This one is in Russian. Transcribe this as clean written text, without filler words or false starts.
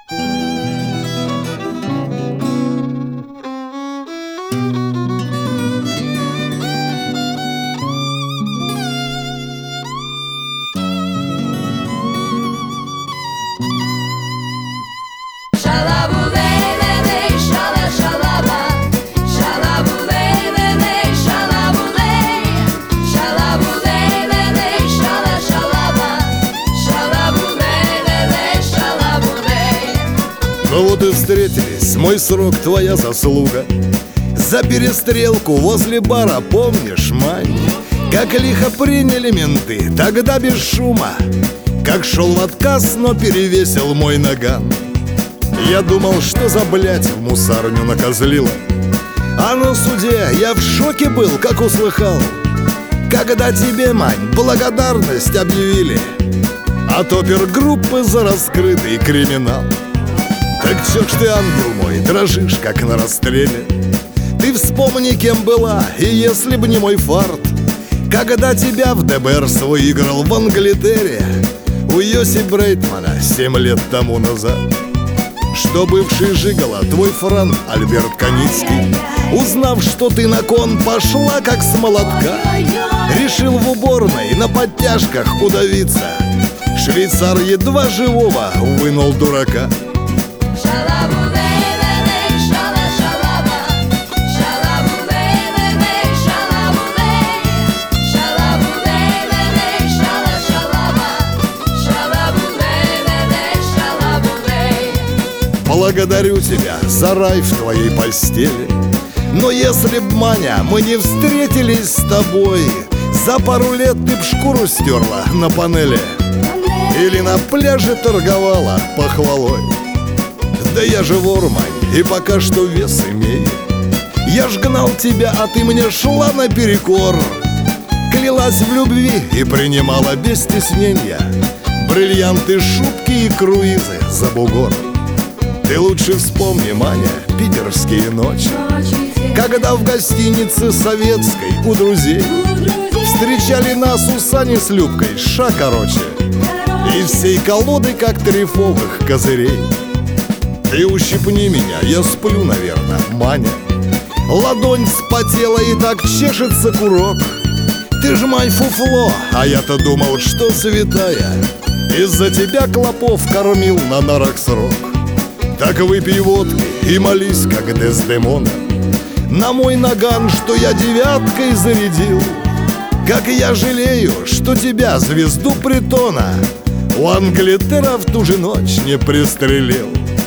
Ну вот и встретились, мой срок, твоя заслуга. За перестрелку возле бара, помнишь, Мань? Как лихо приняли менты, тогда без шума. Как шел в отказ, но перевесил мой наган. Я думал, что за блядь в мусарню накозлила. А на суде я в шоке был, как услыхал, когда тебе, Мань, благодарность объявили от опергруппы за раскрытый криминал. Так чё ж ты, ангел мой, дрожишь, как на расстреле? Ты вспомни, кем была, и если б не мой фарт, когда тебя в ДБР выиграл в Англитере у Йоси Брейтмана 7 лет тому назад. Что бывший жигало, твой Франк Альберт Каницкий, узнав, что ты на кон пошла, как с молотка, решил в уборной на подтяжках удавиться. Швейцар едва живого вынул дурака. Благодарю тебя за рай в твоей постели. Но если б, Маня, мы не встретились с тобой, за пару лет ты б шкуру стерла на панели или на пляже торговала похвалой. Да я же вор, Мань, и пока что вес имею. Я ж гнал тебя, а ты мне шла наперекор, клялась в любви и принимала без стеснения бриллианты, шубки и круизы за бугор. Ты лучше вспомни, Маня, питерские ночи, когда в гостинице советской у друзей встречали нас у Сани с Любкой, ша короче, и всей колоды коктейфовых козырей. Ты ущипни меня, я сплю, наверное, Маня. Ладонь вспотела и так чешется курок. Ты ж май фуфло, а я-то думал, что святая. Из-за тебя клопов кормил на нарах срок. Так выпей водки и молись, как Дездемона, на мой наган, что я девяткой зарядил. Как я жалею, что тебя, звезду притона, у Англитера в ту же ночь не пристрелил.